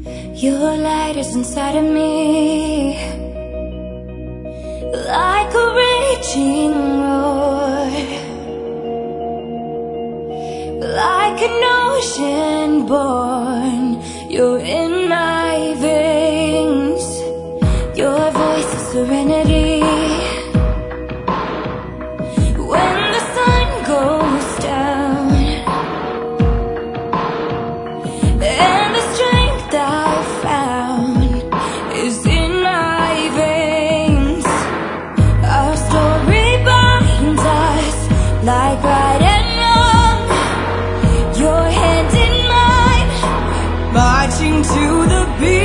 Your light is inside of me, like a raging roar, like an ocean born. You're in my veins. Your voice is serenity. When the sun goes down and the strength I found is in my veins, our story binds us like right and wrong. Your hand in mine, marching to the beat.